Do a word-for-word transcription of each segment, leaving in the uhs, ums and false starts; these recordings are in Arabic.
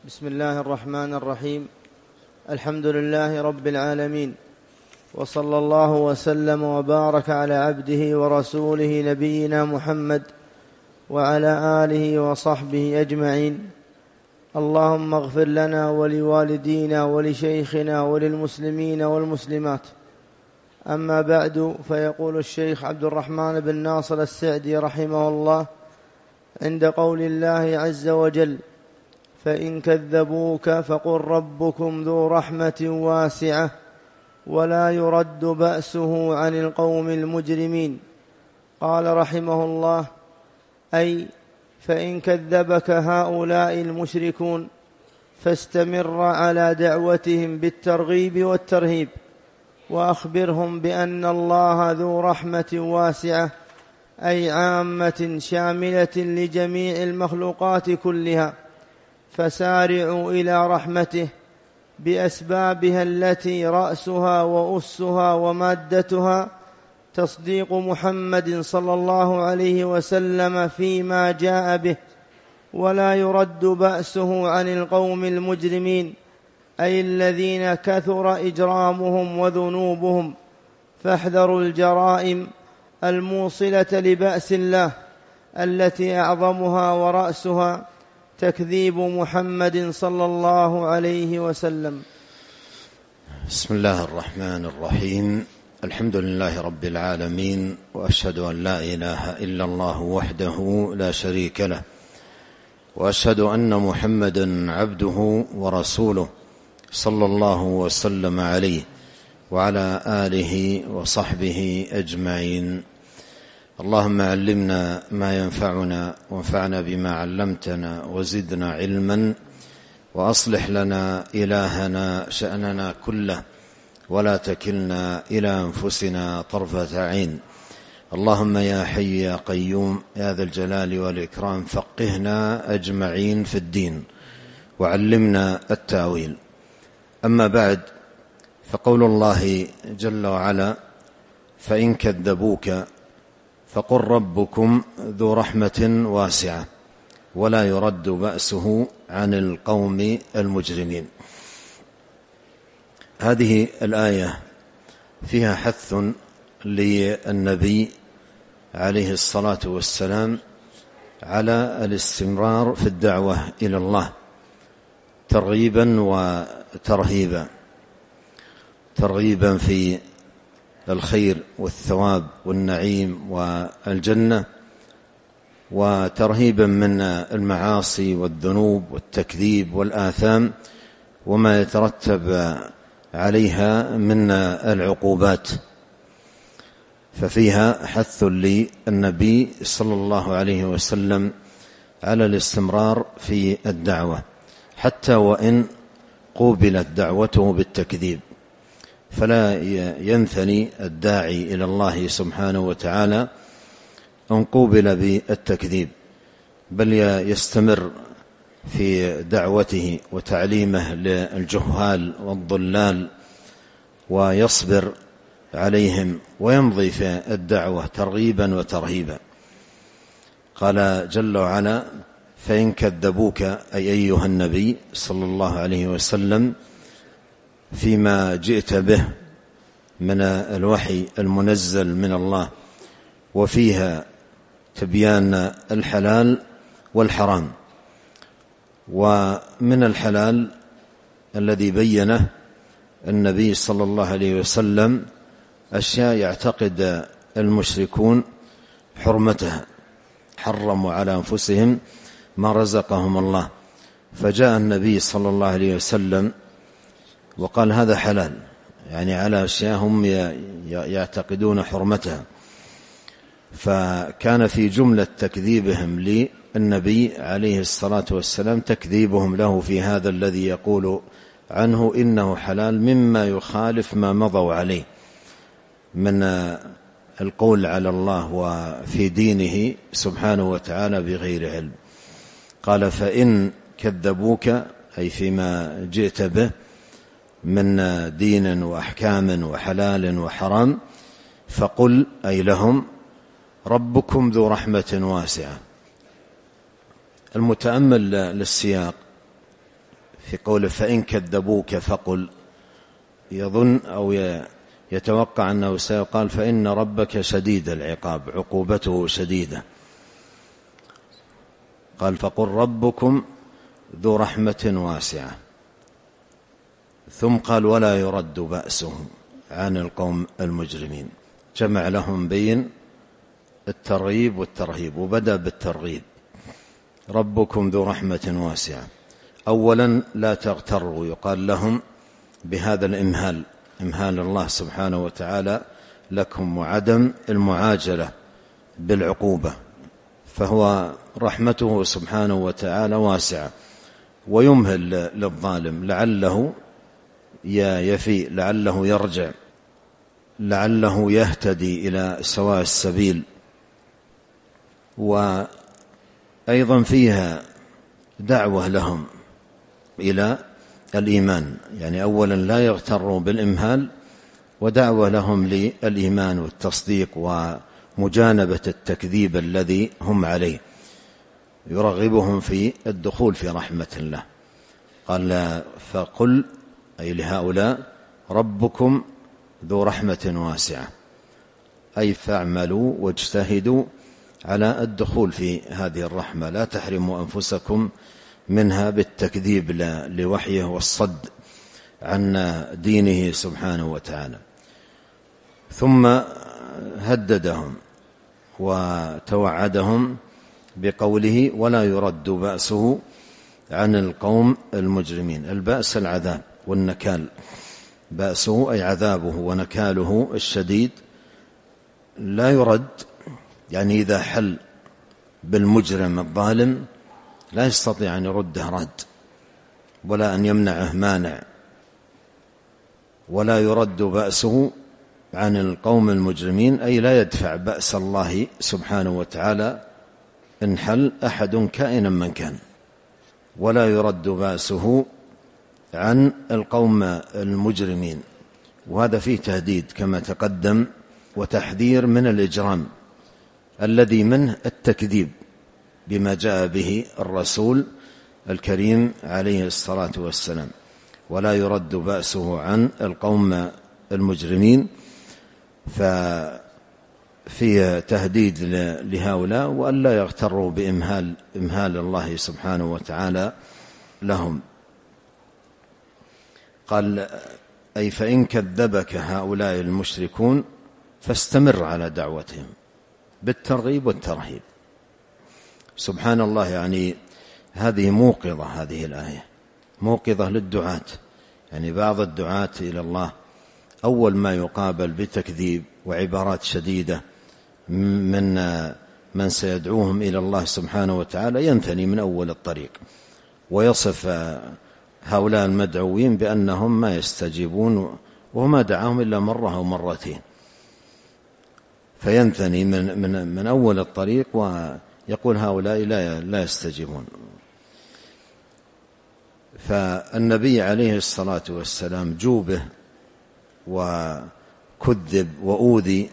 بسم الله الرحمن الرحيم. الحمد لله رب العالمين، وصلى الله وسلم وبارك على عبده ورسوله نبينا محمد وعلى آله وصحبه أجمعين. اللهم اغفر لنا ولوالدينا ولشيخنا وللمسلمين والمسلمات. أما بعد، فيقول الشيخ عبد الرحمن بن ناصر السعدي رحمه الله عند قول الله عز وجل: فإن كذبوك فقل ربكم ذو رحمة واسعة ولا يرد بأسه عن القوم المجرمين. قال رحمه الله: أي فإن كذبك هؤلاء المشركون فاستمر على دعوتهم بالترغيب والترهيب، وأخبرهم بأن الله ذو رحمة واسعة، أي عامة شاملة لجميع المخلوقات كلها، فسارعوا إلى رحمته بأسبابها التي رأسها وأسها ومادتها تصديق محمد صلى الله عليه وسلم فيما جاء به، ولا يرد بأسه عن القوم المجرمين، أي الذين كثر إجرامهم وذنوبهم، فاحذروا الجرائم الموصلة لبأس الله التي أعظمها ورأسها تكذيب محمد صلى الله عليه وسلم. بسم الله الرحمن الرحيم. الحمد لله رب العالمين، وأشهد أن لا إله إلا الله وحده لا شريك له، وأشهد أن محمدا عبده ورسوله صلى الله وسلم عليه وعلى آله وصحبه أجمعين. اللهم علمنا ما ينفعنا وانفعنا بما علمتنا وزدنا علما، وأصلح لنا إلهنا شأننا كله، ولا تكلنا إلى أنفسنا طرفة عين. اللهم يا حي يا قيوم يا ذا الجلال والإكرام فقهنا أجمعين في الدين وعلمنا التأويل. أما بعد، فقول الله جل وعلا: فإن كذبوك فقل ربكم ذو رحمة واسعة ولا يرد بأسه عن القوم المجرمين. هذه الآية فيها حث للنبي عليه الصلاة والسلام على الاستمرار في الدعوة إلى الله ترغيبا وترهيبا، ترغيبا في الخير والثواب والنعيم والجنة، وترهيبا من المعاصي والذنوب والتكذيب والآثام وما يترتب عليها من العقوبات. ففيها حث للنبي صلى الله عليه وسلم على الاستمرار في الدعوة حتى وإن قوبلت دعوته بالتكذيب، فلا ينثني الداعي إلى الله سبحانه وتعالى أن قوبل بالتكذيب، بل يستمر في دعوته وتعليمه للجهال والضلال ويصبر عليهم ويمضي في الدعوة ترغيبا وترهيبا. قال جل وعلا: فإن كذبوك، أي أيها النبي صلى الله عليه وسلم، فيما جئت به من الوحي المنزل من الله، وفيها تبيان الحلال والحرام. ومن الحلال الذي بينه النبي صلى الله عليه وسلم أشياء يعتقد المشركون حرمتها، حرموا على أنفسهم ما رزقهم الله، فجاء النبي صلى الله عليه وسلم وقال هذا حلال، يعني على أشياء هم يعتقدون حرمتها. فكان في جملة تكذيبهم للنبي عليه الصلاة والسلام تكذيبهم له في هذا الذي يقول عنه إنه حلال، مما يخالف ما مضوا عليه من القول على الله وفي دينه سبحانه وتعالى بغير علم. قال: فإن كذبوك، أي فيما جئت به من دين وأحكام وحلال وحرام، فقل، أي لهم، ربكم ذو رحمة واسعة. المتأمل للسياق في قوله فإن كذبوك فقل، يظن أو يتوقع أنه سيقال فإن ربك شديد العقاب، عقوبته شديدة. قال فقل ربكم ذو رحمة واسعة، ثم قال ولا يرد بأسه عن القوم المجرمين. جمع لهم بين الترغيب والترهيب، وبدأ بالترغيب. ربكم ذو رحمة واسعة، أولا لا تغتروا، يقال لهم بهذا الإمهال، إمهال الله سبحانه وتعالى لكم وعدم المعاجلة بالعقوبة، فهو رحمته سبحانه وتعالى واسعة، ويمهل للظالم لعله يفيء، لعله يرجع، لعله يهتدي إلى سواء السبيل. وأيضا فيها دعوة لهم إلى الإيمان، يعني أولا لا يغتروا بالإمهال، ودعوة لهم للإيمان والتصديق ومجانبة التكذيب الذي هم عليه، يرغبهم في الدخول في رحمة الله. قال فقل أي لهؤلاء ربكم ذو رحمة واسعة، أي فاعملوا واجتهدوا على الدخول في هذه الرحمة، لا تحرموا أنفسكم منها بالتكذيب لوحيه والصد عن دينه سبحانه وتعالى. ثم هددهم وتوعدهم بقوله ولا يرد بأسه عن القوم المجرمين. البأس العذاب والنكال، بأسه أي عذابه ونكاله الشديد لا يرد، يعني إذا حل بالمجرم الظالم لا يستطيع أن يرده رد، ولا أن يمنعه مانع. ولا يرد بأسه عن القوم المجرمين، أي لا يدفع بأس الله سبحانه وتعالى إن حل أحد كائنا من كان. ولا يرد بأسه عن القوم المجرمين، وهذا فيه تهديد كما تقدم، وتحذير من الإجرام الذي منه التكذيب بما جاء به الرسول الكريم عليه الصلاة والسلام. ولا يرد بأسه عن القوم المجرمين، ففيه تهديد لهؤلاء وألا يغتروا بإمهال إمهال الله سبحانه وتعالى لهم. قال أي فإن كذبك هؤلاء المشركون فاستمر على دعوتهم بالترغيب والترهيب. سبحان الله، يعني هذه موقظة، هذه الآية موقظة للدعاة. يعني بعض الدعاة إلى الله أول ما يقابل بتكذيب وعبارات شديدة من من سيدعوهم إلى الله سبحانه وتعالى ينثني من أول الطريق، ويصف هؤلاء المدعوين بأنهم ما يستجيبون، وما دعاهم إلا مرة أو مرتين، فينثني من, من, من أول الطريق ويقول هؤلاء لا, لا يستجيبون. فالنبي عليه الصلاة والسلام جوبه وكذب وأوذي،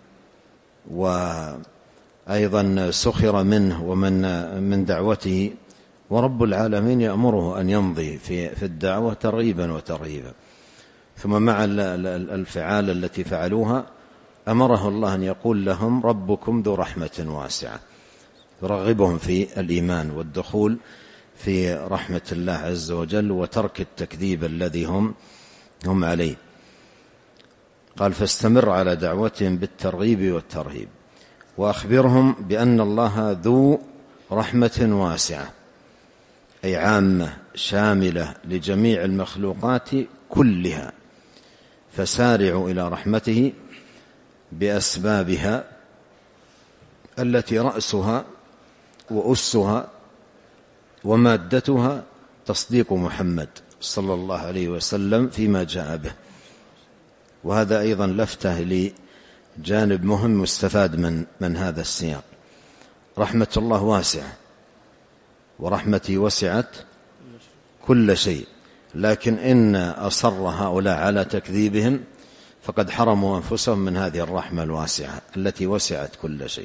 وأيضا سخر منه ومن من دعوته، ورب العالمين يأمره أن يمضي في, في الدعوة ترغيبا وترهيبا. ثم مع الفعال التي فعلوها أمره الله أن يقول لهم ربكم ذو رحمة واسعة، يرغبهم في الإيمان والدخول في رحمة الله عز وجل وترك التكذيب الذي هم هم عليه. قال فاستمر على دعوتهم بالترغيب والترهيب، وأخبرهم بأن الله ذو رحمة واسعة، أي عامة شاملة لجميع المخلوقات كلها، فسارعوا إلى رحمته بأسبابها التي رأسها وأسها ومادتها تصديق محمد صلى الله عليه وسلم فيما جاء به. وهذا أيضا لفتة لجانب مهم مستفاد من, من هذا السياق. رحمة الله واسعة، ورحمتي وسعت كل شيء، لكن إن أصر هؤلاء على تكذيبهم فقد حرموا أنفسهم من هذه الرحمة الواسعة التي وسعت كل شيء،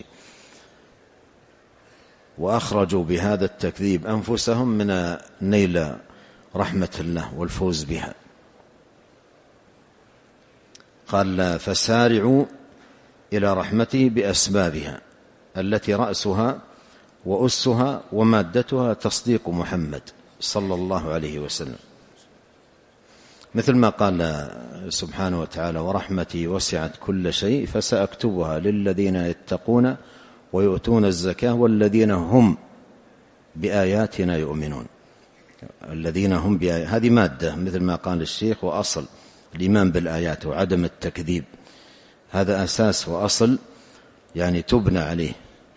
وأخرجوا بهذا التكذيب أنفسهم من نيل رحمة الله والفوز بها. قال فسارعوا إلى رحمته بأسبابها التي رأسها وأسها ومادتها تصديق محمد صلى الله عليه وسلم، مثل ما قال سبحانه وتعالى ورحمتي وسعت كل شيء فسأكتبها للذين يتقون ويؤتون الزكاة والذين هم بآياتنا يؤمنون. الذين هم بآيات هذه مادة مثل ما قال الشيخ، وأصل الإيمان بالآيات وعدم التكذيب، هذا أساس وأصل يعني تبنى عليه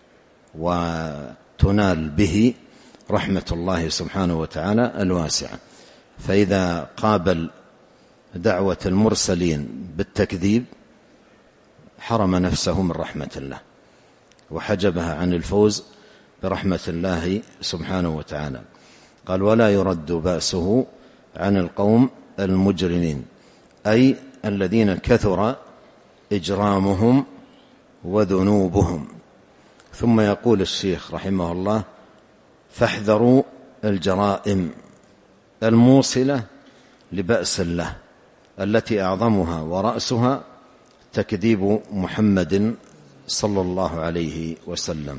وتنال به رحمة الله سبحانه وتعالى الواسعة. فإذا قابل دعوة المرسلين بالتكذيب حرم نفسه من رحمة الله وحجبها عن الفوز برحمة الله سبحانه وتعالى. قال ولا يرد بأسه عن القوم المجرمين، أي الذين كثر إجرامهم وذنوبهم. ثم يقول الشيخ رحمه الله فاحذروا الجرائم الموصلة لبأس الله التي أعظمها ورأسها تكذيب محمد صلى الله عليه وسلم.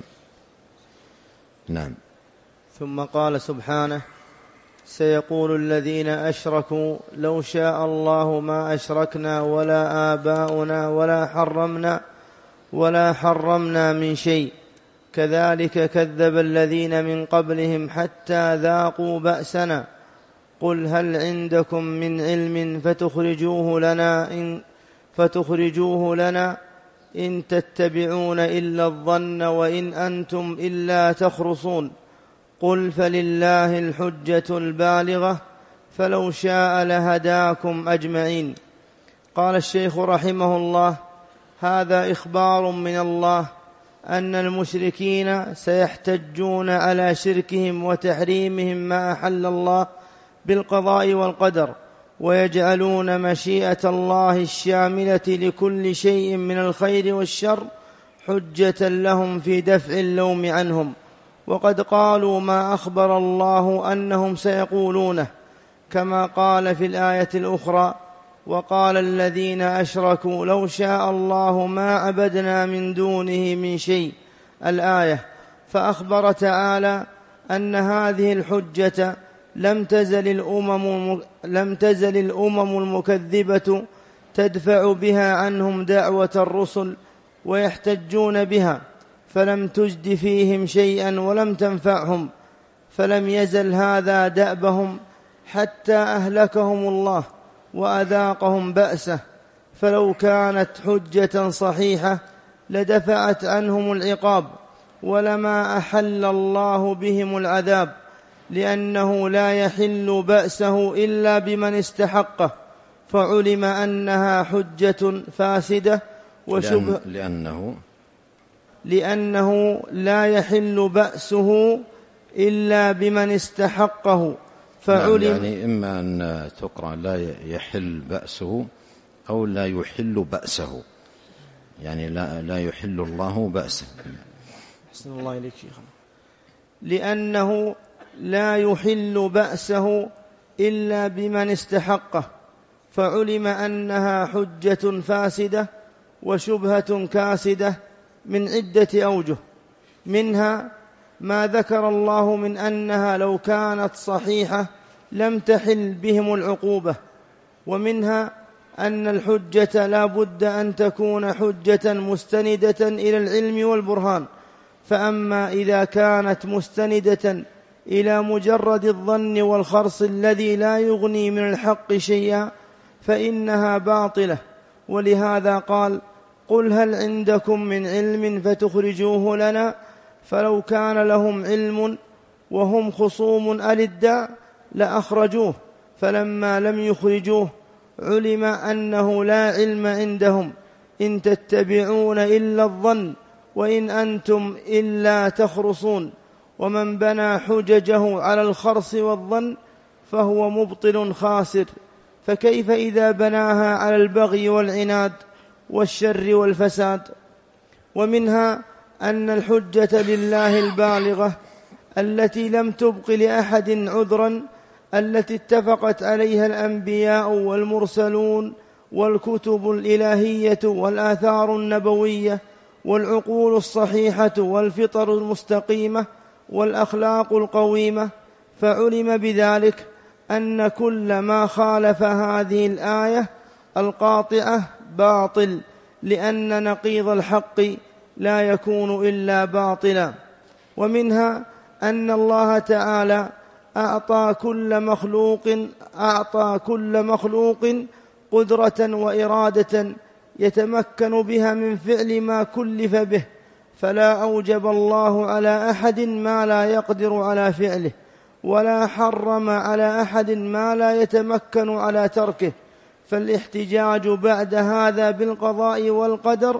نعم. ثم قال سبحانه سيقول الذين أشركوا لو شاء الله ما أشركنا ولا آباؤنا ولا حرمنا ولا حرمنا من شيء كذلك كذب الذين من قبلهم حتى ذاقوا بأسنا قل هل عندكم من علم فتخرجوه لنا إن, فتخرجوه لنا إن تتبعون إلا الظن وإن أنتم إلا تخرصون قل فلله الحجة البالغة فلو شاء لهداكم أجمعين. قال الشيخ رحمه الله هذا إخبار من الله أن المشركين سيحتجون على شركهم وتحريمهم ما أحل الله بالقضاء والقدر، ويجعلون مشيئة الله الشاملة لكل شيء من الخير والشر حجة لهم في دفع اللوم عنهم، وقد قالوا ما أخبر الله أنهم سيقولونه، كما قال في الآية الأخرى وقال الذين أشركوا لو شاء الله ما عبدنا من دونه من شيء الآية. فأخبر تعالى أن هذه الحجة لم تزل الأمم, لم تزل الأمم المكذبة تدفع بها عنهم دعوة الرسل ويحتجون بها، فلم تجد فيهم شيئا ولم تنفعهم، فلم يزل هذا دأبهم حتى أهلكهم الله وأذاقهم بأسه. فلو كانت حجة صحيحة لدفعت عنهم العقاب ولما أحل الله بهم العذاب، لأنه لا يحل بأسه إلا بمن استحقه، فعلم أنها حجة فاسدة وشبه لأنه لأنه لا يحل بأسه إلا بمن استحقه فعلم. يعني إما أن تقرأ لا يحل بأسه أو لا يحل بأسه، يعني لا, لا يحل الله بأسه. أحسن الله إليك شيخنا. لأنه لا يحل بأسه إلا بمن استحقه، فعلم أنها حجة فاسدة وشبهة كاسدة من عدة أوجه، منها ما ذكر الله من أنها لو كانت صحيحة لم تحل بهم العقوبة، ومنها أن الحجة لا بد أن تكون حجة مستندة إلى العلم والبرهان، فأما إذا كانت مستندة إلى مجرد الظن والخرص الذي لا يغني من الحق شيئا فإنها باطلة. ولهذا قال قل هل عندكم من علم فتخرجوه لنا، فلو كان لهم علم وهم خصوم ألداء لأخرجوه، فلما لم يخرجوه علم أنه لا علم عندهم، إن تتبعون إلا الظن وإن أنتم إلا تخرصون. ومن بنى حججه على الخرص والظن فهو مبطل خاسر، فكيف إذا بناها على البغي والعناد والشر والفساد؟ ومنها أن الحجة لله البالغة التي لم تبق لأحد عذرا التي اتفقت عليها الأنبياء والمرسلون والكتب الإلهية والآثار النبوية والعقول الصحيحة والفطر المستقيمة والأخلاق القويمة، فعلم بذلك أن كل ما خالف هذه الآية القاطعة باطل، لأن نقيض الحق لا يكون إلا باطلا. ومنها أن الله تعالى أعطى كل مخلوق أعطى كل مخلوق قدرة وإرادة يتمكن بها من فعل ما كلف به، فلا أوجب الله على أحد ما لا يقدر على فعله، ولا حرم على أحد ما لا يتمكن على تركه، فالاحتجاج بعد هذا بالقضاء والقدر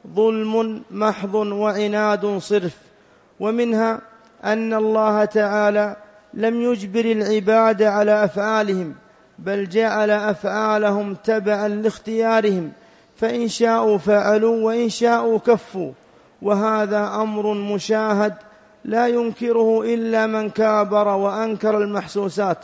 ظلم محض وعناد صرف. ومنها أن الله تعالى لم يجبر العباد على أفعالهم، بل جعل أفعالهم تبعا لاختيارهم، فإن شاءوا فعلوا وإن شاءوا كفوا، وهذا أمر مشاهد لا ينكره إلا من كابر وأنكر المحسوسات،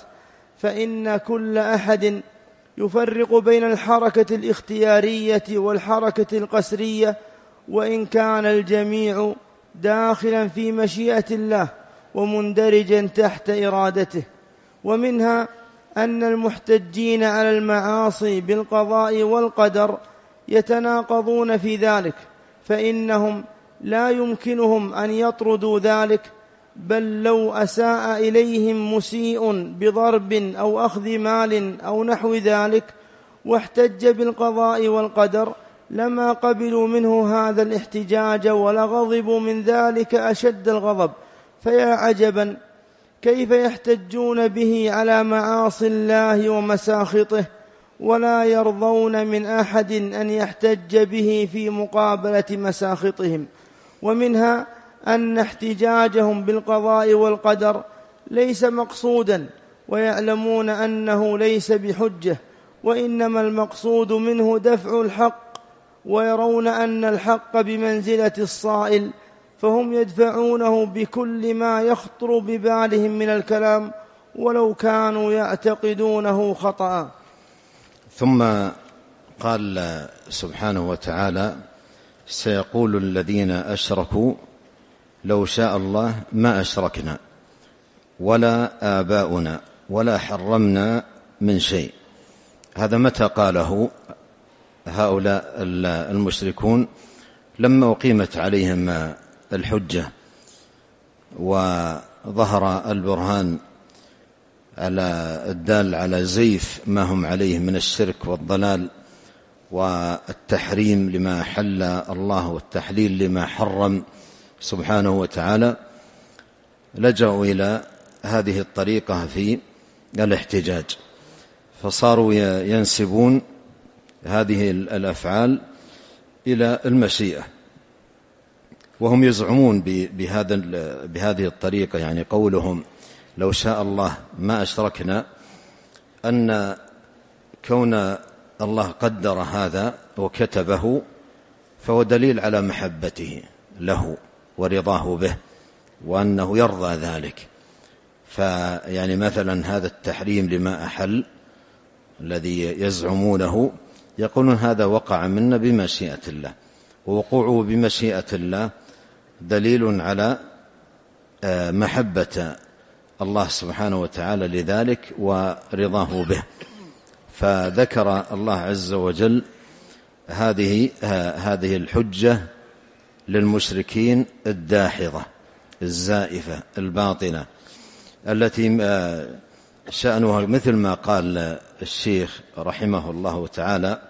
فإن كل أحد يفرق بين الحركة الاختيارية والحركة القسرية، وإن كان الجميع داخلا في مشيئة الله ومندرجا تحت إرادته. ومنها أن المحتجين على المعاصي بالقضاء والقدر يتناقضون في ذلك، فإنهم لا يمكنهم أن يطردوا ذلك، بل لو أساء إليهم مسيء بضرب أو أخذ مال أو نحو ذلك واحتج بالقضاء والقدر لما قبلوا منه هذا الاحتجاج ولغضبوا من ذلك أشد الغضب. فيا عجبا كيف يحتجون به على معاصي الله ومساخطه، ولا يرضون من أحد أن يحتج به في مقابلة مساخطهم. ومنها أن احتجاجهم بالقضاء والقدر ليس مقصودا، ويعلمون أنه ليس بحجة، وإنما المقصود منه دفع الحق، ويرون أن الحق بمنزلة الصائل، فهم يدفعونه بكل ما يخطر ببالهم من الكلام ولو كانوا يعتقدونه خطأ. ثم قال سبحانه وتعالى: سيقول الذين أشركوا لو شاء الله ما أشركنا ولا آباؤنا ولا حرمنا من شيء. هذا متى قاله هؤلاء المشركون؟ لما أقيمت عليهم الحجة وظهر البرهان على الدال على زيف ما هم عليه من الشرك والضلال والتحريم لما حل الله والتحليل لما حرم سبحانه وتعالى، لجأوا إلى هذه الطريقة في الاحتجاج، فصاروا ينسبون هذه الأفعال إلى المشيئة، وهم يزعمون بهذا بهذه الطريقة، يعني قولهم لو شاء الله ما أشركنا، أن كون الله قدر هذا وكتبه فهو دليل على محبته له ورضاه به، وأنه يرضى ذلك. فيعني مثلا هذا التحريم لما أحل الذي يزعمونه، يقولون هذا وقع منا بمشيئة الله، ووقوعه بمشيئة الله دليل على محبة الله سبحانه وتعالى لذلك ورضاه به. فذكر الله عز وجل هذه هذه الحجة للمشركين الداحضة الزائفة الباطنة، التي شأنها مثل ما قال الشيخ رحمه الله تعالى: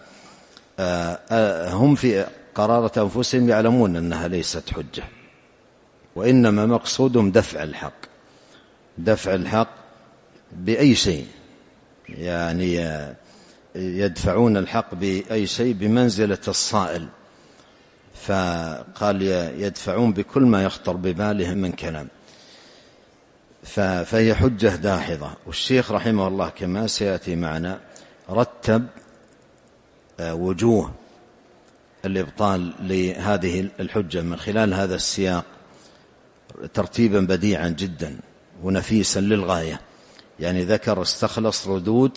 هم في قرارة أنفسهم يعلمون أنها ليست حجة، وإنما مقصودهم دفع الحق، دفع الحق بأي شيء، يعني يدفعون الحق بأي شيء بمنزلة الصائل، فقال يدفعون بكل ما يخطر ببالهم من كلام، فهي حجة داحضة. والشيخ رحمه الله كما سيأتي معنا رتب وجوه الإبطال لهذه الحجة من خلال هذا السياق ترتيبا بديعا جدا ونفيسا للغاية، يعني ذكر استخلص ردود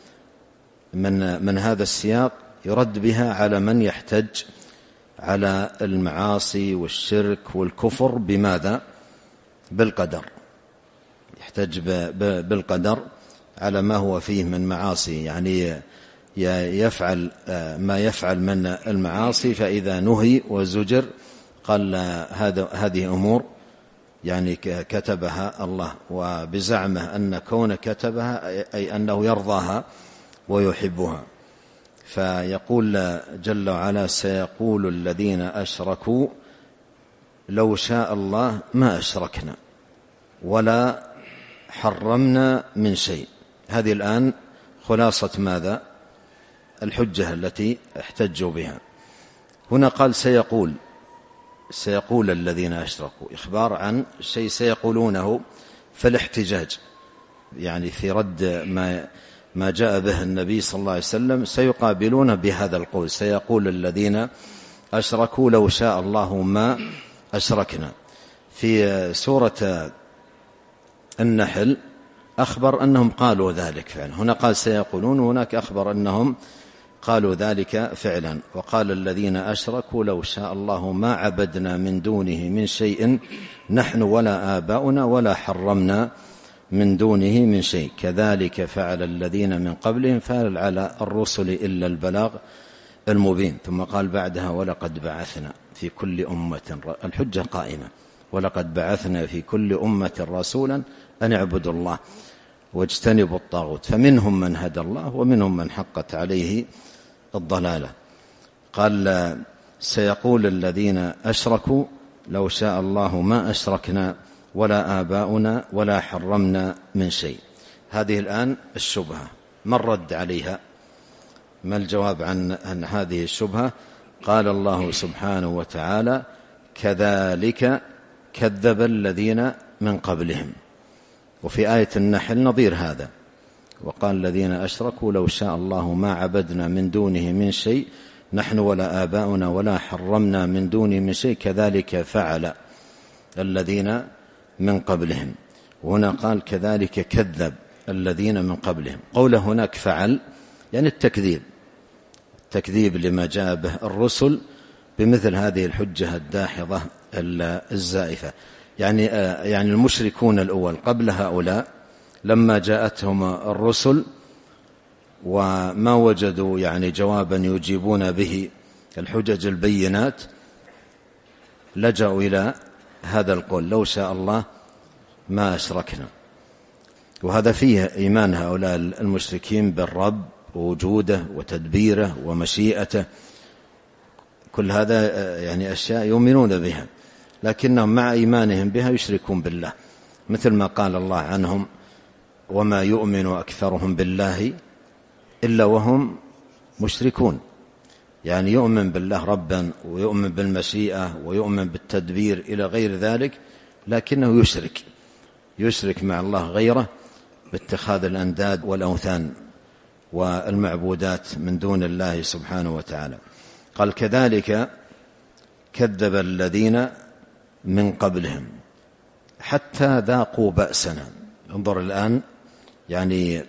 من, من هذا السياق يرد بها على من يحتج على المعاصي والشرك والكفر. بماذا؟ بالقدر. يحتج بالقدر على ما هو فيه من معاصي، يعني يفعل ما يفعل من المعاصي، فإذا نهي وزجر قال هذا هذه أمور يعني كتبها الله، وبزعمه أن كون كتبها أي أنه يرضاها ويحبها. فيقول جل وعلا: سيقول الذين أشركوا لو شاء الله ما أشركنا ولا حرمنا من شيء. هذه الآن خلاصة ماذا؟ الحجة التي احتجوا بها. هنا قال سيقول، سيقول الذين أشركوا، إخبار عن شيء سيقولونه في الاحتجاج، يعني في رد ما ما جاء به النبي صلى الله عليه وسلم سيقابلون بهذا القول: سيقول الذين أشركوا لو شاء الله ما أشركنا. في سورة النحل أخبر أنهم قالوا ذلك فعلا، هنا قال سيقولون، وهناك أخبر أنهم قالوا ذلك فعلا. وقال الذين أشركوا لو شاء الله ما عبدنا من دونه من شيء نحن ولا آباؤنا ولا حرمنا من دونه من شيء كذلك فعل الذين من قبلهم فهل على الرسل إلا البلاغ المبين. ثم قال بعدها: ولقد بعثنا في كل أمة، الحجة قائمة، ولقد بعثنا في كل أمة رسولا أن اعبدوا الله واجتنبوا الطاغوت فمنهم من هدى الله ومنهم من حقت عليه الضلالة. قال سيقول الذين أشركوا لو شاء الله ما أشركنا ولا آباؤنا ولا حرمنا من شيء. هذه الآن الشبهة، ما الرد عليها؟ ما الجواب عن, عن هذه الشبهة؟ قال الله سبحانه وتعالى: كذلك كذب الذين من قبلهم. وفي آية النحل نظير هذا: وقال الذين أشركوا لو شاء الله ما عبدنا من دونه من شيء نحن ولا آباؤنا ولا حرمنا من دونه من شيء كذلك فعل الذين من قبلهم. وهنا قال كذلك كذب الذين من قبلهم. قوله هناك فعل يعني التكذيب، التكذيب لما جاء به الرسل بمثل هذه الحجة الداحضة الزائفة. يعني يعني المشركون الأول قبل هؤلاء لما جاءتهم الرسل وما وجدوا يعني جوابا يجيبون به الحجج البينات لجأوا إلى هذا القول: لو شاء الله ما أشركنا. وهذا فيه إيمان هؤلاء المشركين بالرب ووجوده وتدبيره ومشيئته، كل هذا يعني أشياء يؤمنون بها، لكنهم مع إيمانهم بها يشركون بالله، مثل ما قال الله عنهم: وما يؤمن أكثرهم بالله إلا وهم مشركون. يعني يؤمن بالله ربا ويؤمن بالمشيئة ويؤمن بالتدبير إلى غير ذلك، لكنه يشرك يشرك مع الله غيره باتخاذ الأنداد والأوثان والمعبودات من دون الله سبحانه وتعالى. قال كذلك كذب الذين من قبلهم حتى ذاقوا بأسنا. انظر الآن يعني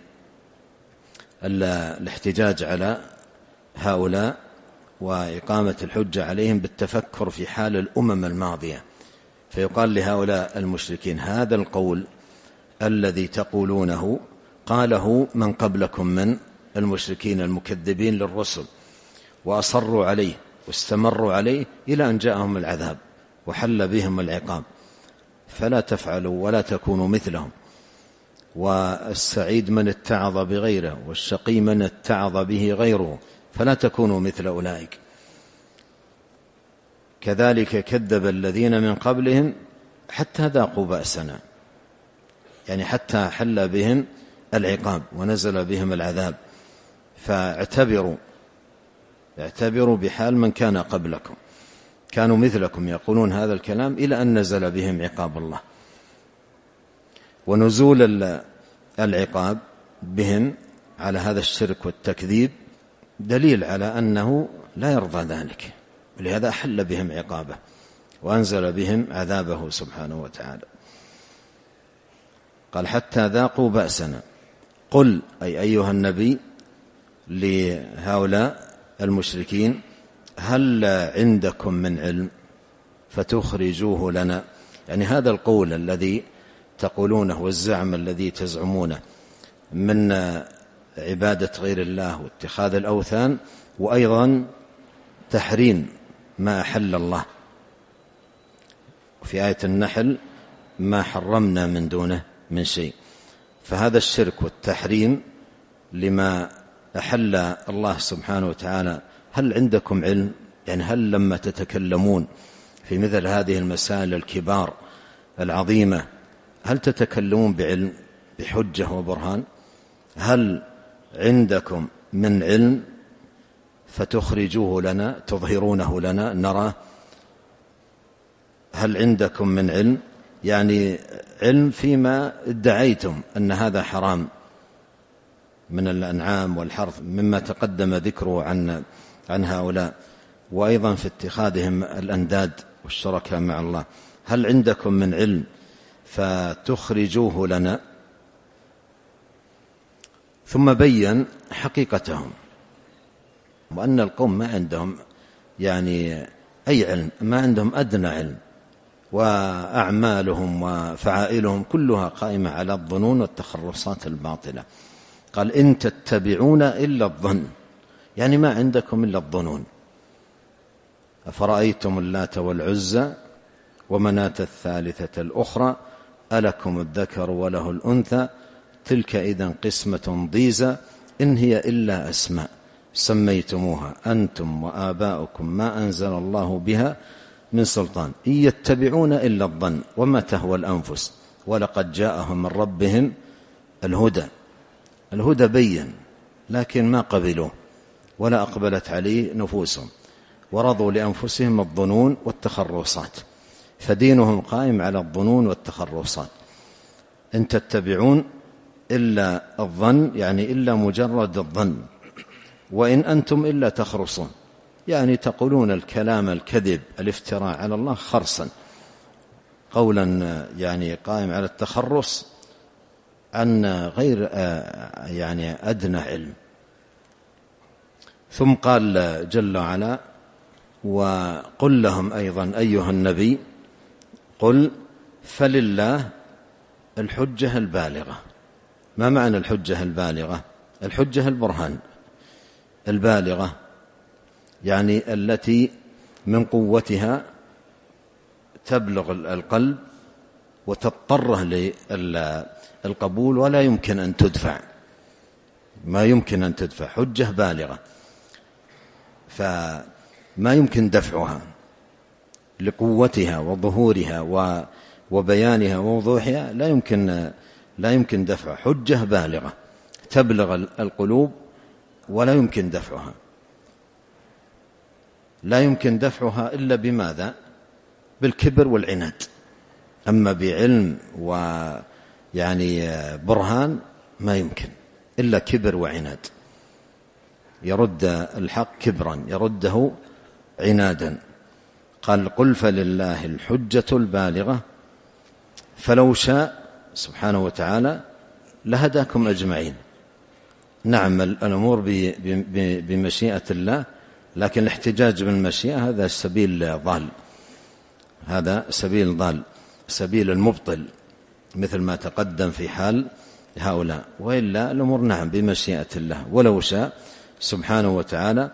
الاحتجاج على هؤلاء وإقامة الحجة عليهم بالتفكر في حال الأمم الماضية، فيقال لهؤلاء المشركين: هذا القول الذي تقولونه قاله من قبلكم من المشركين المكذبين للرسل، وأصروا عليه واستمروا عليه إلى أن جاءهم العذاب وحل بهم العقاب، فلا تفعلوا ولا تكونوا مثلهم. والسعيد من اتعظ بغيره والشقي من اتعظ به غيره، فلا تكونوا مثل أولئك. كذلك كذب الذين من قبلهم حتى ذاقوا بأسنا، يعني حتى حل بهم العقاب ونزل بهم العذاب. فاعتبروا اعتبروا بحال من كان قبلكم، كانوا مثلكم يقولون هذا الكلام إلى أن نزل بهم عقاب الله. ونزول العقاب بهم على هذا الشرك والتكذيب دليل على أنه لا يرضى ذلك، ولهذا حل بهم عقابه وأنزل بهم عذابه سبحانه وتعالى. قال حتى ذاقوا بأسنا. قل أي أيها النبي لهؤلاء المشركين هل عندكم من علم فتخرجوه لنا، يعني هذا القول الذي تقولونه والزعم الذي تزعمونه من عبادة غير الله واتخاذ الأوثان، وأيضا تحريم ما أحل الله، وفي آية النحل ما حرمنا من دونه من شيء. فهذا الشرك والتحريم لما أحل الله سبحانه وتعالى، هل عندكم علم؟ يعني هل لما تتكلمون في مثل هذه المسائل الكبار العظيمة هل تتكلمون بعلم بحجة وبرهان؟ هل عندكم من علم فتخرجوه لنا تظهرونه لنا نراه؟ هل عندكم من علم يعني علم فيما ادعيتم أن هذا حرام من الأنعام والحرث مما تقدم ذكره عن عن هؤلاء، وأيضا في اتخاذهم الأنداد والشركاء مع الله. هل عندكم من علم فتخرجوه لنا؟ ثم بين حقيقتهم وأن القوم ما عندهم يعني أي علم، ما عندهم أدنى علم، وأعمالهم وفعائلهم كلها قائمة على الظنون والتخرصات الباطلة. قال إن تتبعون إلا الظن، يعني ما عندكم إلا الظنون. أفرأيتم اللات والعزى ومناة الثالثة الأخرى ألكم الذكر وله الأنثى تلك إذن قسمة ضيزى إن هي إلا أسماء سميتموها أنتم وآباؤكم ما أنزل الله بها من سلطان إن يتبعون إلا الظن وما تهوى الأنفس ولقد جاءهم من ربهم الهدى. الهدى بين لكن ما قبلوه ولا أقبلت عليه نفوسهم، ورضوا لأنفسهم الظنون والتخرصات، فدينهم قائم على الظنون والتخرصات. إن تتبعون إلا الظن يعني إلا مجرد الظن، وإن أنتم إلا تخرصون، يعني تقولون الكلام الكذب الافتراء على الله خرصا، قولا يعني قائم على التخرص عن غير يعني أدنى علم. ثم قال جل وعلا وقل لهم أيضا أيها النبي قل فلله الحجة البالغة. ما معنى الحجة البالغة؟ الحجة البرهان البالغة، يعني التي من قوتها تبلغ القلب وتضطره للقبول ولا يمكن أن تدفع، ما يمكن أن تدفع، حجة بالغة فما يمكن دفعها لقوتها وظهورها وبيانها ووضوحها، لا يمكن لا يمكن دفعها. حجة بالغة تبلغ القلوب ولا يمكن دفعها. لا يمكن دفعها إلا بماذا؟ بالكبر والعناد. أما بعلم ويعني برهان ما يمكن إلا كبر وعناد، يرد الحق كبرا يرده عنادا. قال قل فلله الحجة البالغة فلو شاء سبحانه وتعالى لهداكم أجمعين. نعم الأمور بمشيئة الله، لكن الاحتجاج بالمشيئة هذا سبيل ضال، هذا سبيل ضال، سبيل المبطل، مثل ما تقدم في حال هؤلاء. وإلا الأمور نعم بمشيئة الله، ولو شاء سبحانه وتعالى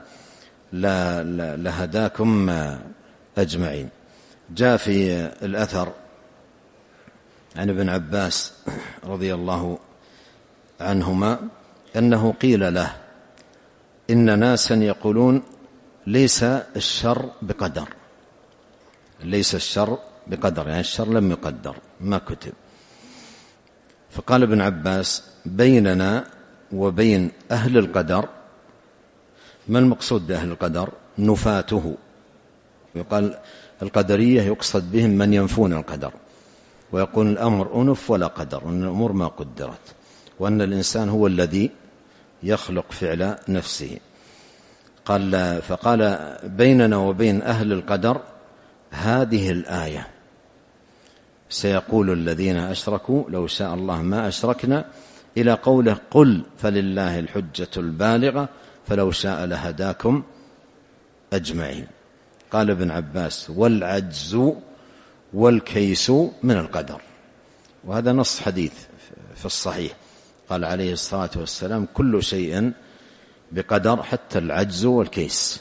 لهداكم أجمعين. جاء في الأثر عن ابن عباس رضي الله عنهما أنه قيل له إن ناسا يقولون ليس الشر بقدر، ليس الشر بقدر، يعني الشر لم يقدر ما كتب. فقال ابن عباس بيننا وبين أهل القدر، ما المقصود بأهل القدر؟ نفاته. يقال القدرية يقصد بهم من ينفون القدر، ويقول الأمر أنف ولا قدر، وأن الأمور ما قدرت، وأن الإنسان هو الذي يخلق فعل نفسه. قال فقال بيننا وبين أهل القدر هذه الآية سيقول الذين أشركوا لو شاء الله ما أشركنا، إلى قوله قل فلله الحجة البالغة فلو شاء لهداكم أجمعين. قال ابن عباس: والعجز والكيس من القدر. وهذا نص حديث في الصحيح، قال عليه الصلاة والسلام: كل شيء بقدر حتى العجز والكيس.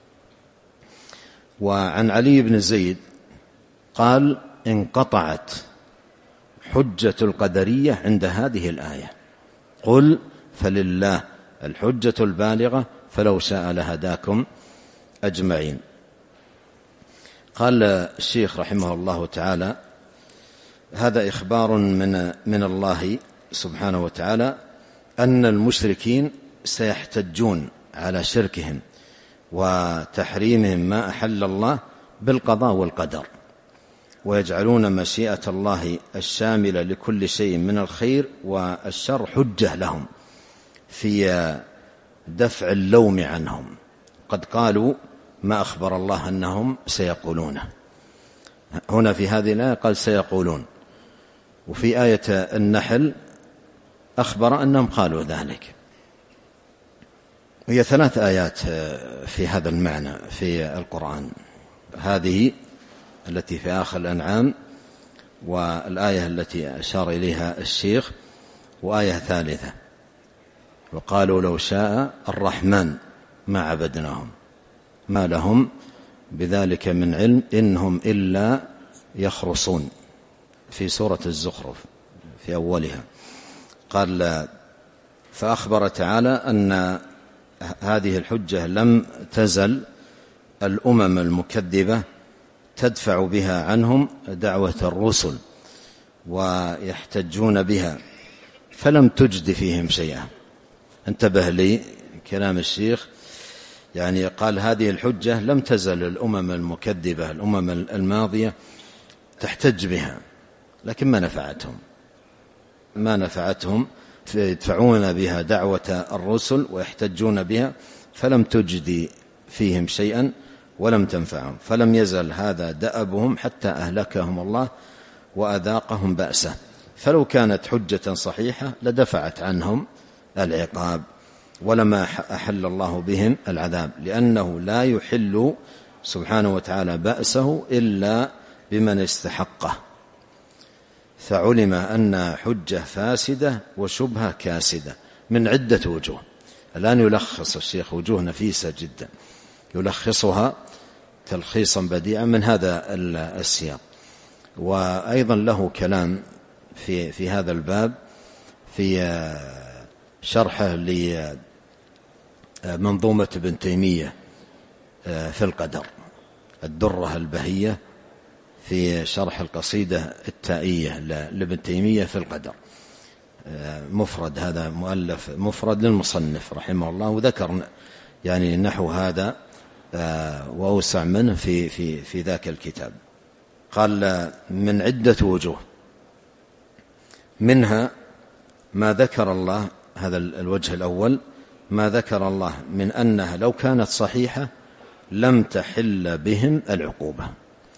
وعن علي بن زيد قال: انقطعت حجة القدرية عند هذه الآية: قل فلله الحجة البالغة فلو شاء لهداكم أجمعين. قال الشيخ رحمه الله تعالى: هذا إخبار من من الله سبحانه وتعالى أن المشركين سيحتجون على شركهم وتحريمهم ما أحل الله بالقضاء والقدر، ويجعلون مشيئة الله الشاملة لكل شيء من الخير والشر حجة لهم في دفع اللوم عنهم. قد قالوا ما أخبر الله أنهم سيقولونه. هنا في هذه الآية قال سيقولون، وفي آية النحل أخبر أنهم قالوا ذلك. هي ثلاث آيات في هذا المعنى في القرآن، هذه التي في آخر الأنعام، والآية التي أشار إليها الشيخ، وآية ثالثة: وقالوا لو شاء الرحمن ما عبدناهم ما لهم بذلك من علم إنهم إلا يخرصون، في سورة الزخرف في أولها. قال: فأخبر تعالى أن هذه الحجة لم تزل الأمم المكذبة تدفع بها عنهم دعوة الرسل ويحتجون بها، فلم تجد فيهم شيئا. انتبه لي كلام الشيخ، يعني قال هذه الحجة لم تزل الأمم المكذبة الأمم الماضية تحتج بها، لكن ما نفعتهم ما نفعتهم يدفعون بها دعوة الرسل ويحتجون بها، فلم تجد فيهم شيئا ولم تنفعهم، فلم يزل هذا دأبهم حتى أهلكهم الله وأذاقهم بأسه. فلو كانت حجة صحيحة لدفعت عنهم العقاب ولما أحل الله بهم العذاب، لأنه لا يحل سبحانه وتعالى بأسه إلا بمن استحقه. فعلم أن حجة فاسدة وشبهة كاسدة من عدة وجوه. الآن يلخص الشيخ وجوه نفيسة جدا، يلخصها تلخيصا بديعا من هذا السياق. وأيضا له كلام في في هذا الباب في شرحه لمنظومة ابن تيمية في القدر، الدرة البهية في شرح القصيدة التائية لابن تيمية في القدر، مفرد، هذا مؤلف مفرد للمصنف رحمه الله، وذكر يعني نحو هذا وأوسع منه في في في ذاك الكتاب. قال من عدة وجوه، منها ما ذكر الله، هذا الوجه الأول، ما ذكر الله من أنها لو كانت صحيحة لم تحل بهم العقوبة.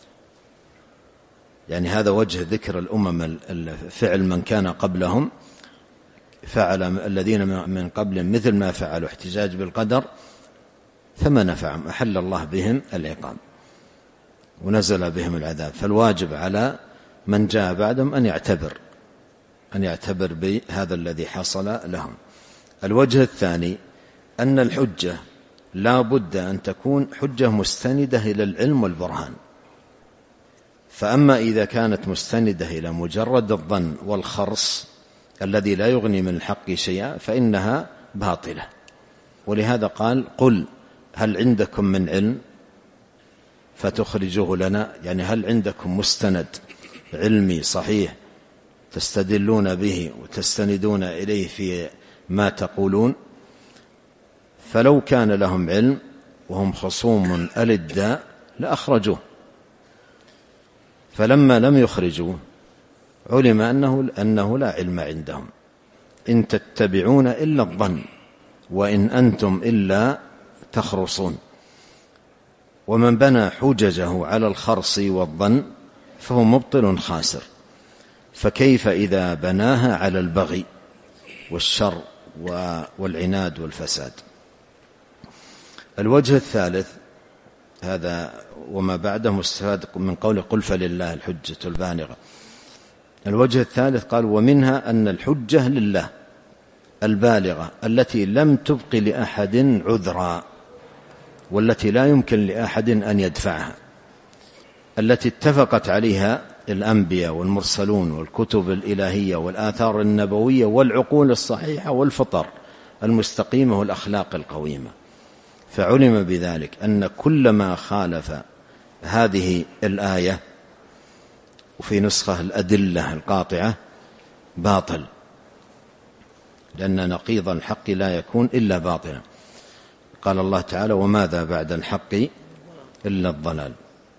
يعني هذا وجه ذكر الأمم، فعل من كان قبلهم، فعل الذين من قبل مثل ما فعلوا، احتجاج بالقدر، فما نفعهم، أحل الله بهم العقاب ونزل بهم العذاب. فالواجب على من جاء بعدهم أن يعتبر أن يعتبر بهذا الذي حصل لهم. الوجه الثاني أن الحجة لا بد أن تكون حجة مستندة إلى العلم والبرهان. فأما إذا كانت مستندة إلى مجرد الظن والخرص الذي لا يغني من الحق شيئا فإنها باطلة. ولهذا قال قل هل عندكم من علم فتخرجوه لنا، يعني هل عندكم مستند علمي صحيح تستدلون به وتستندون إليه في ما تقولون؟ فلو كان لهم علم وهم خصوم ألداء لأخرجوه، فلما لم يخرجوه علم أنه, أنه لا علم عندهم. إن تتبعون إلا الظن وإن أنتم إلا تخرصون. ومن بنى حججه على الخرص والظن فهو مبطل خاسر. فكيف إذا بناها على البغي والشر والعناد والفساد؟ الوجه الثالث، هذا وما بعده مستفاد من قوله قل فلله الحجة البالغة. الوجه الثالث قال ومنها أن الحجة لله البالغة التي لم تبق لأحد عذرا، والتي لا يمكن لأحد أن يدفعها، التي اتفقت عليها الأنبياء والمرسلون والكتب الإلهية والآثار النبوية والعقول الصحيحة والفطر المستقيمة والأخلاق القويمة. فعلم بذلك أن كل ما خالف هذه الآية، وفي نسخة الأدلة القاطعة، باطل، لأن نقيض الحق لا يكون إلا باطلا. قال الله تعالى وماذا بعد الحق إلا الضلال.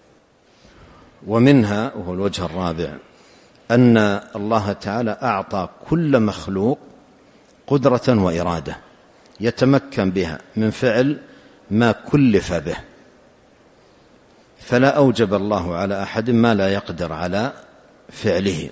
ومنها، وهو الوجه الرابع، أن الله تعالى أعطى كل مخلوق قدرة وإرادة يتمكن بها من فعل ما كلف به، فلا أوجب الله على أحد ما لا يقدر على فعله.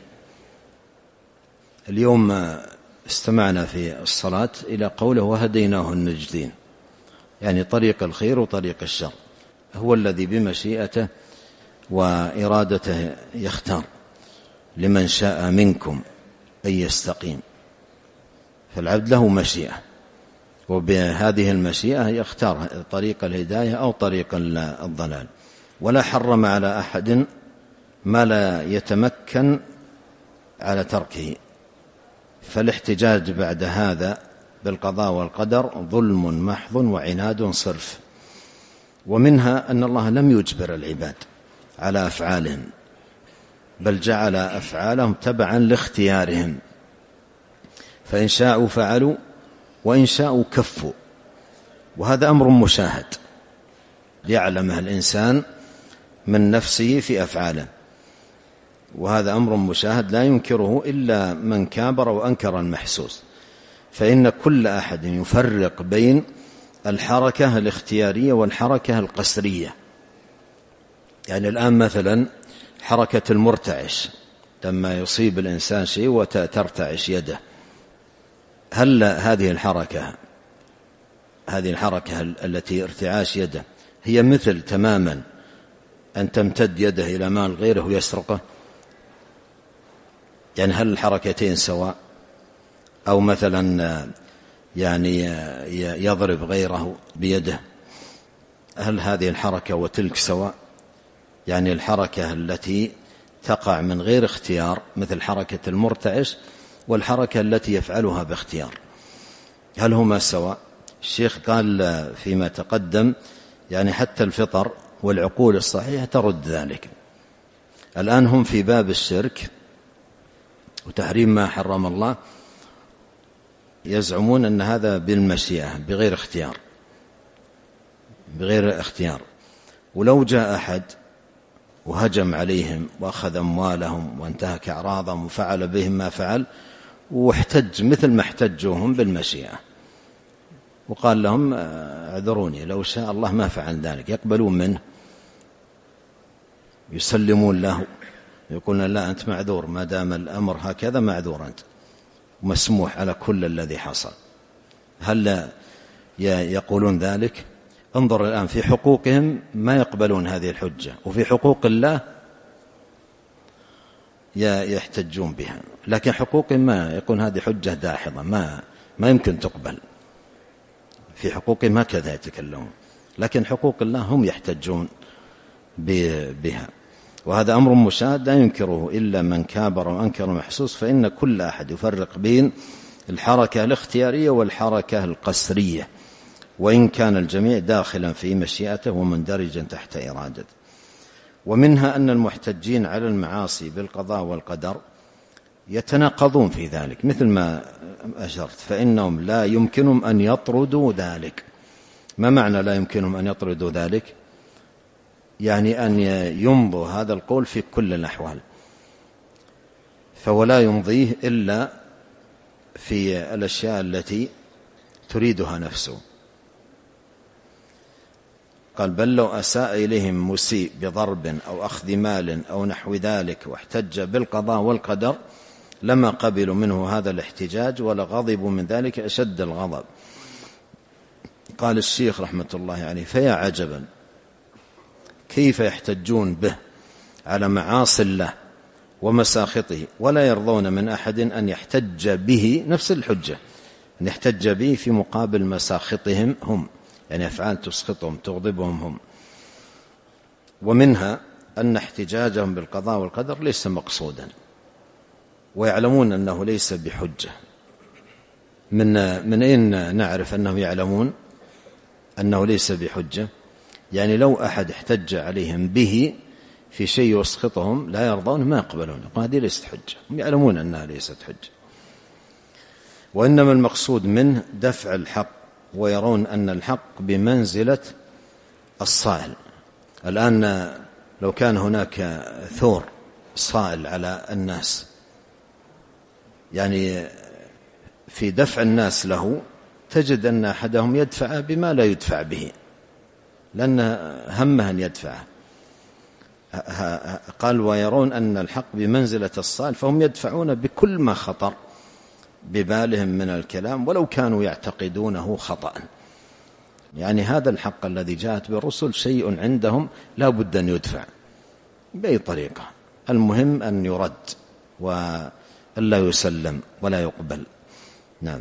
اليوم استمعنا في الصلاة إلى قوله وهديناه النجدين، يعني طريق الخير وطريق الشر، هو الذي بمشيئته وإرادته يختار لمن شاء منكم أن يستقيم. فالعبد له مشيئة، وبهذه المشيئة يختار طريق الهداية أو طريق الضلال، ولا حرم على أحد ما لا يتمكن على تركه. فالاحتجاج بعد هذا بالقضاء والقدر ظلم محض وعناد صرف. ومنها أن الله لم يجبر العباد على أفعالهم، بل جعل أفعالهم تبعا لاختيارهم، فإن شاءوا فعلوا وإن شاءوا كفوا. وهذا أمر مشاهد ليعلمه الإنسان من نفسه في أفعاله، وهذا أمر مشاهد لا ينكره إلا من كابر وأنكر المحسوس. فإن كل أحد يفرق بين الحركة الاختيارية والحركة القسرية. يعني الآن مثلا حركة المرتعش، لما يصيب الإنسان شيء وترتعش يده، هل هذه الحركة هذه الحركة التي ارتعاش يده هي مثل تماما أن تمتد يده إلى مال غيره ويسرقه؟ يعني هل الحركتين سواء؟ أو مثلا يعني يضرب غيره بيده، هل هذه الحركة وتلك سواء؟ يعني الحركة التي تقع من غير اختيار مثل حركة المرتعش، والحركة التي يفعلها باختيار، هل هما سواء؟ الشيخ قال فيما تقدم يعني حتى الفطر والعقول الصحيحة ترد ذلك. الآن هم في باب الشرك وتحريم ما حرم الله يزعمون أن هذا بالمشيئة بغير اختيار بغير اختيار ولو جاء أحد وهجم عليهم وأخذ أموالهم وانتهك أعراضهم وفعل بهم ما فعل، واحتج مثل ما احتجوهم بالمشيئة، وقال لهم اعذروني لو شاء الله ما فعل ذلك، يقبلون منه، يسلمون له، يقولون لا أنت معذور، ما دام الأمر هكذا معذور أنت، مسموح على كل الذي حصل. هل يقولون ذلك؟ انظر الآن في حقوقهم ما يقبلون هذه الحجة، وفي حقوق الله يحتجون بها، لكن حقوقهم ما يقول هذه حجة داحضة ما ما يمكن تقبل. في حقوقهم هكذا يتكلمون، لكن حقوق الله هم يحتجون بها. وهذا أمر مشاهد لا ينكره إلا من كابر وأنكر محسوس. فإن كل أحد يفرق بين الحركة الاختيارية والحركة القسرية، وإن كان الجميع داخلا في مشيئته ومندرجا تحت إرادته. ومنها أن المحتجين على المعاصي بالقضاء والقدر يتناقضون في ذلك، مثل ما أشرت، فإنهم لا يمكنهم أن يطردوا ذلك. ما معنى لا يمكنهم أن يطردوا ذلك؟ يعني أن يمضوا هذا القول في كل الأحوال، فولا يمضيه إلا في الأشياء التي تريدها نفسه. قال بل لو أساء إليهم مسيء بضرب أو أخذ مال أو نحو ذلك واحتج بالقضاء والقدر لما قبلوا منه هذا الاحتجاج ولغضبوا من ذلك أشد الغضب. قال الشيخ رحمة الله عليه فيا عجبا كيف يحتجون به على معاصي الله ومساخطه ولا يرضون من أحد أن يحتج به نفس الحجة، أن يحتج به في مقابل مساخطهم هم، يعني أفعال تسخطهم تغضبهم هم. ومنها أن احتجاجهم بالقضاء والقدر ليس مقصودا، ويعلمون أنه ليس بحجة. من من أين نعرف أنهم يعلمون أنه ليس بحجة؟ يعني لو أحد احتج عليهم به في شيء يسخطهم لا يرضون ما يقبلون، هذه ليست حجة، هم يعلمون أنها ليست حجة. وإنما المقصود منه دفع الحق، ويرون أن الحق بمنزلة الصائل. الآن لو كان هناك ثور صائل على الناس، يعني في دفع الناس له تجد أن أحدهم يدفع بما لا يدفع به لأن همه أن يدفعه. قال ويرون أن الحق بمنزلة الصائل، فهم يدفعون بكل ما خطر ببالهم من الكلام ولو كانوا يعتقدونه خطأ. يعني هذا الحق الذي جاءت بالرسل شيء عندهم لا بد أن يدفع بأي طريقة، المهم أن يرد وألا يسلم ولا يقبل. نعم.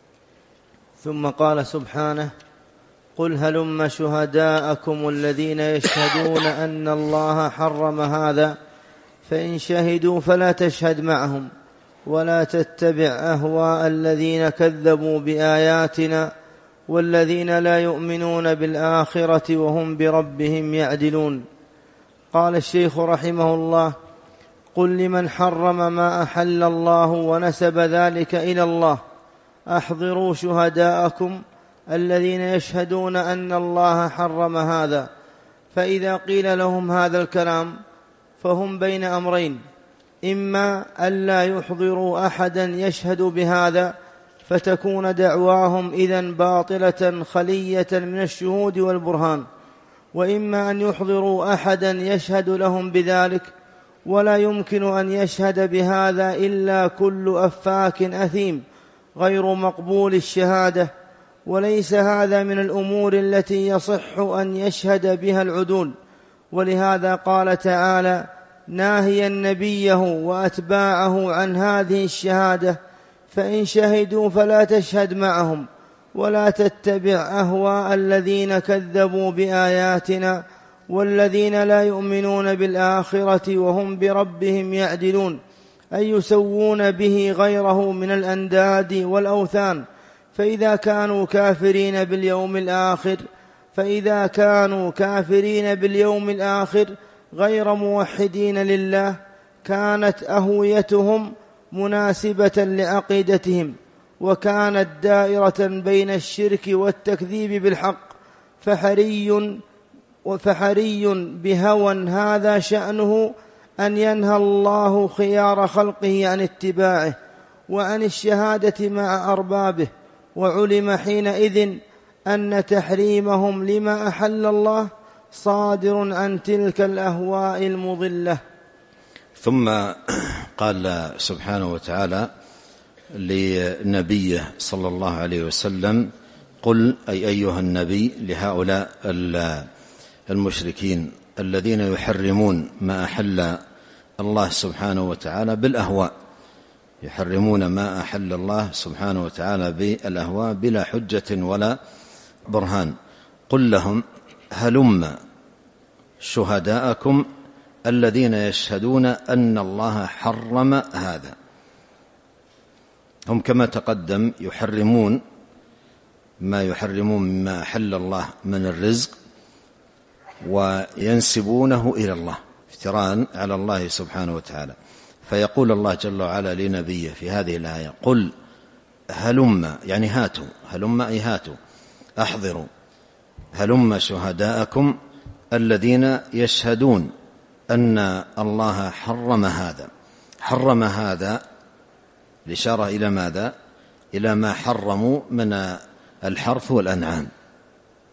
ثم قال سبحانه قل هلم شهداءكم الذين يشهدون أن الله حرم هذا فإن شهدوا فلا تشهد معهم ولا تتبع أهواء الذين كذبوا بآياتنا والذين لا يؤمنون بالآخرة وهم بربهم يعدلون. قال الشيخ رحمه الله قل لمن حرم ما أحل الله ونسب ذلك إلى الله أحضروا شهداءكم الذين يشهدون أن الله حرم هذا. فإذا قيل لهم هذا الكلام فهم بين أمرين، إما ألا يحضروا أحدا يشهد بهذا فتكون دعواهم إذن باطلة خلية من الشهود والبرهان، وإما أن يحضروا أحدا يشهد لهم بذلك، ولا يمكن أن يشهد بهذا إلا كل أفاك أثيم غير مقبول الشهادة، وليس هذا من الأمور التي يصح أن يشهد بها العدول. ولهذا قال تعالى ناهيا نبيه وأتباعه عن هذه الشهادة فإن شهدوا فلا تشهد معهم ولا تتبع أهواء الذين كذبوا بآياتنا والذين لا يؤمنون بالآخرة وهم بربهم يعدلون، أي يسوون به غيره من الأنداد والأوثان. فإذا كانوا كافرين باليوم الآخر فإذا كانوا كافرين باليوم الآخر غير موحدين لله كانت أهويتهم مناسبة لعقيدتهم، وكانت دائرة بين الشرك والتكذيب بالحق، فحري فحري بهوى هذا شأنه أن ينهى الله خيار خلقه عن اتباعه وعن الشهادة مع أربابه. وعلم حينئذ أن تحريمهم لما أحل الله صادر عن تلك الأهواء المضلة. ثم قال سبحانه وتعالى لنبيه صلى الله عليه وسلم قل أي أيها النبي لهؤلاء المشركين الذين يحرمون ما أحل الله سبحانه وتعالى بالأهواء، يحرمون ما أحل الله سبحانه وتعالى بالأهواء بلا حجة ولا برهان، قل لهم هلم شهداءكم الذين يشهدون أن الله حرم هذا. هم كما تقدم يحرمون ما يحرمون مما أحل الله من الرزق وينسبونه إلى الله افتراء على الله سبحانه وتعالى. فيقول الله جل وعلا لنبيه في هذه الآية قل هلم، يعني هاتوا، هلم أي هاتوا، أحضروا، هلم شهداءكم الذين يشهدون أن الله حرم هذا. حرم هذا الإشارة إلى ماذا؟ إلى ما حرموا من الحرث والأنعام،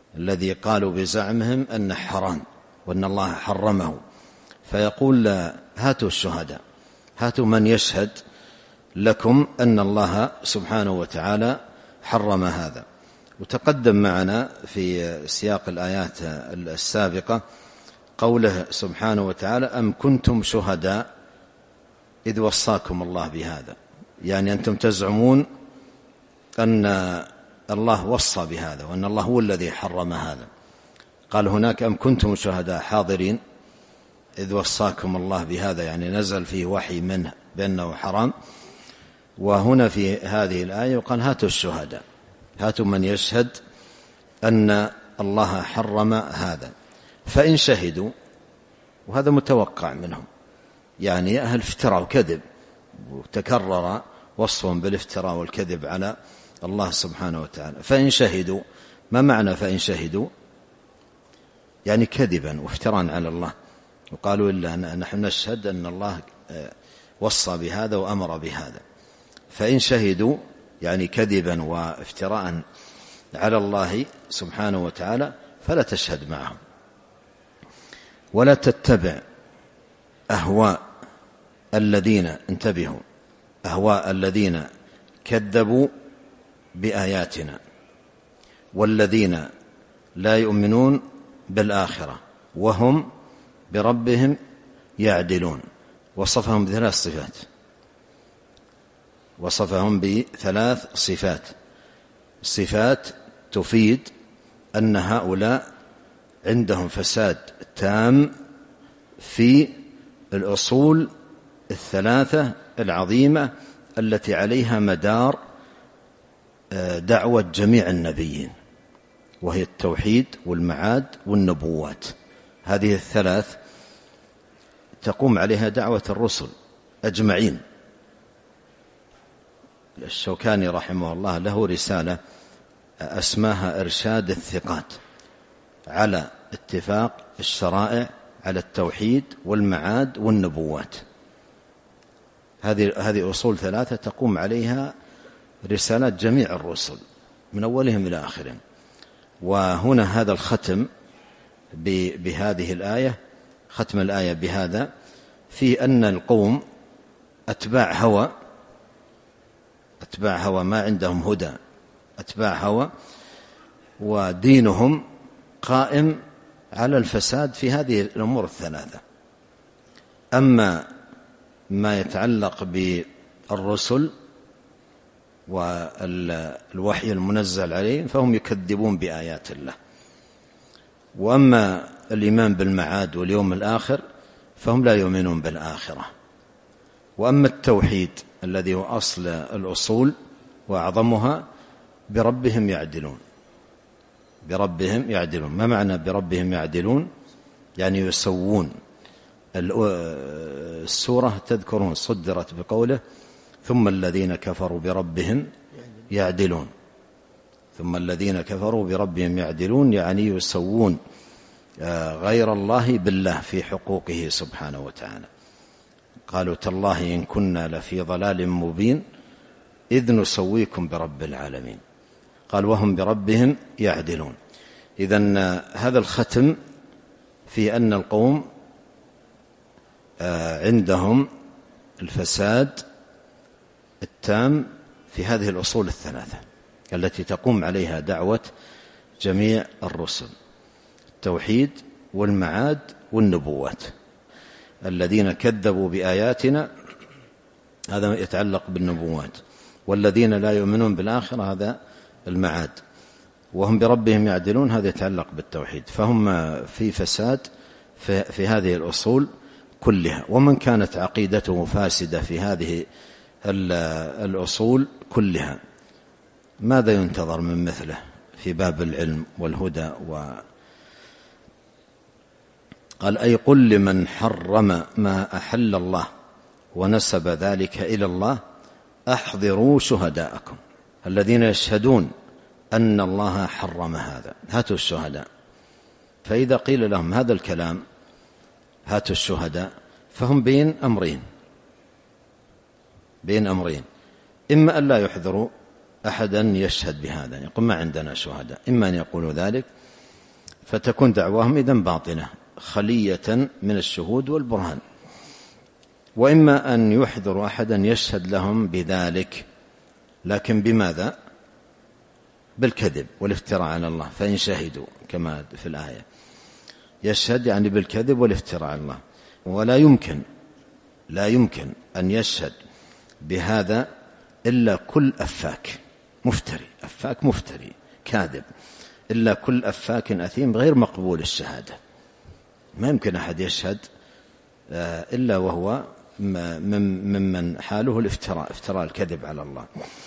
الذي قالوا بزعمهم أنه حرام وأن الله حرمه، فيقول هاتوا الشهداء، هاتوا من يشهد لكم أن الله سبحانه وتعالى حرم هذا. وتقدم معنا في سياق الآيات السابقة قوله سبحانه وتعالى أم كنتم شهداء إذ وصاكم الله بهذا، يعني أنتم تزعمون أن الله وصى بهذا وأن الله هو الذي حرم هذا. قال هناك أم كنتم شهداء حاضرين إذ وصاكم الله بهذا، يعني نزل فيه وحي منه بأنه حرام. وهنا في هذه الآية قال هاتوا الشهداء، هاتوا من يشهد أن الله حرم هذا. فإن شهدوا، وهذا متوقع منهم، يعني أهل افتراء وكذب، وتكرر وصفهم بالافتراء والكذب على الله سبحانه وتعالى. فإن شهدوا، ما معنى فإن شهدوا؟ يعني كذبا وافتراء على الله، وقالوا إلا نحن نشهد أن الله وصى بهذا وأمر بهذا. فإن شهدوا يعني كذبا وافتراء على الله سبحانه وتعالى فلا تشهد معهم، ولا تتبع أهواء الذين، انتبهوا، أهواء الذين كذبوا بآياتنا والذين لا يؤمنون بالآخرة وهم بربهم يعدلون. وصفهم بثلاث صفات، وصفهم بثلاث صفات، صفات تفيد أن هؤلاء عندهم فساد تام في الأصول الثلاثة العظيمة التي عليها مدار دعوة جميع النبيين، وهي التوحيد والمعاد والنبوات. هذه الثلاث تقوم عليها دعوة الرسل أجمعين. الشوكاني رحمه الله له رسالة أسماها إرشاد الثقات على اتفاق الشرائع على التوحيد والمعاد والنبوات. هذه هذه أصول ثلاثة تقوم عليها رسالات جميع الرسل من أولهم إلى آخرهم. وهنا هذا الختم بهذه الآية، ختم الآية بهذا، في أن القوم أتباع هوى، أتباع هوى ما عندهم هدى، أتباع هوى، ودينهم قائم على الفساد في هذه الأمور الثلاثة. أما ما يتعلق بالرسل والوحي المنزل عليهم فهم يكذبون بآيات الله، وأما الإيمان بالمعاد واليوم الآخر فهم لا يؤمنون بالآخرة. وأما التوحيد الذي هو أصل الأصول وأعظمها بربهم يعدلون، بربهم يعدلون. ما معنى بربهم يعدلون؟ يعني يسوون. السورة تذكرون صدرت بقوله ثم الذين كفروا بربهم يعدلون، ثم الذين كفروا بربهم يعدلون، يعني يسوون غير الله بالله في حقوقه سبحانه وتعالى. قالوا تالله إن كنا لفي ضلال مبين إذ نسويكم برب العالمين. قال وهم بربهم يعدلون. إذن هذا الختم في أن القوم عندهم الفساد التام في هذه الأصول الثلاثة التي تقوم عليها دعوة جميع الرسل: التوحيد والمعاد والنبوات. الذين كذبوا بآياتنا هذا يتعلق بالنبوات، والذين لا يؤمنون بالآخرة هذا المعاد، وهم بربهم يعدلون هذا يتعلق بالتوحيد. فهم في فساد في هذه الأصول كلها. ومن كانت عقيدته فاسدة في هذه الأصول كلها ماذا ينتظر من مثله في باب العلم والهدى؟ و قال أي قل لمن حرم ما أحل الله ونسب ذلك إلى الله أحضروا شهداءكم الذين يشهدون أن الله حرم هذا. هاتوا الشهداء. فإذا قيل لهم هذا الكلام هاتوا الشهداء فهم بين أمرين، بين أمرين: إما أن لا يحضروا أحدا يشهد بهذا، يقول ما عندنا شهداء، إما أن يقولوا ذلك، فتكون دعواهم إذن باطنة خلية من الشهود والبرهان. وإما أن يحضروا أحدا يشهد لهم بذلك، لكن بماذا؟ بالكذب والافتراء على الله. فإن شهدوا كما في الآية، يشهد يعني بالكذب والافتراء على الله. ولا يمكن لا يمكن أن يشهد بهذا إلا كل أفاك مفتري، أفاك مفتري كاذب، إلا كل أفاك أثيم غير مقبول الشهادة. ما يمكن أحد يشهد إلا وهو ممن حاله الافتراء، افتراء الكذب على الله.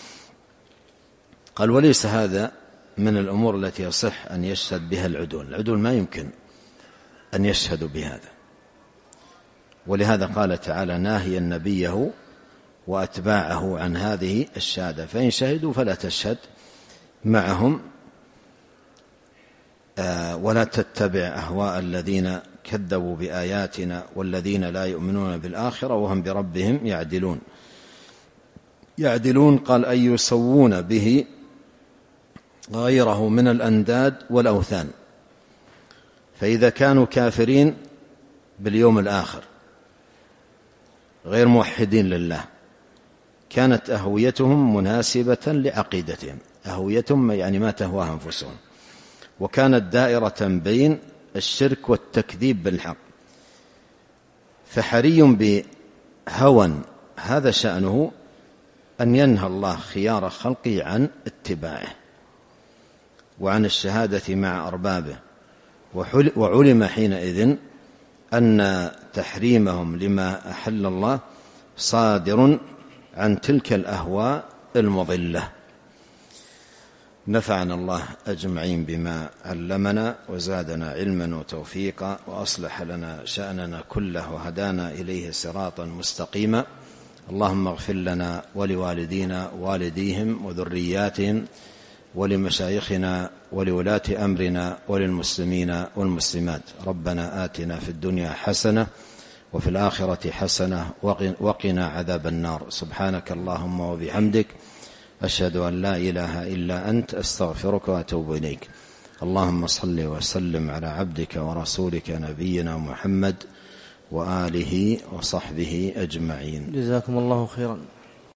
قال وليس هذا من الأمور التي يصح أن يشهد بها العدول. العدول ما يمكن أن يشهدوا بهذا، ولهذا قال تعالى ناهيا نبيه وأتباعه عن هذه الشهادة، فإن شهدوا فلا تشهد معهم ولا تتبع أهواء الذين كذبوا بآياتنا والذين لا يؤمنون بالآخرة وهم بربهم يعدلون. يعدلون قال أي يسوون به غيره من الأنداد والأوثان. فإذا كانوا كافرين باليوم الآخر غير موحدين لله كانت أهويتهم مناسبة لعقيدتهم، أهويتهم يعني ما تهواه أنفسهم، وكانت دائرة بين الشرك والتكذيب بالحق. فحري بهوى هذا شأنه أن ينهى الله خيار خلقه عن اتباعه وعن الشهادة مع أربابه. وعلم حينئذ أن تحريمهم لما أحل الله صادر عن تلك الأهواء المضلة. نفعنا الله أجمعين بما علمنا وزادنا علما وتوفيقا وأصلح لنا شأننا كله وهدانا إليه صراطا مستقيما. اللهم اغفر لنا ولوالدينا والديهم وذرياتهم ولمشايخنا ولولاة أمرنا وللمسلمين والمسلمات. ربنا آتنا في الدنيا حسنة وفي الآخرة حسنة وقنا عذاب النار. سبحانك اللهم وبحمدك أشهد أن لا إله إلا أنت أستغفرك وأتوب إليك. اللهم صل وسلم على عبدك ورسولك نبينا محمد وآله وصحبه أجمعين. جزاكم الله خيرا.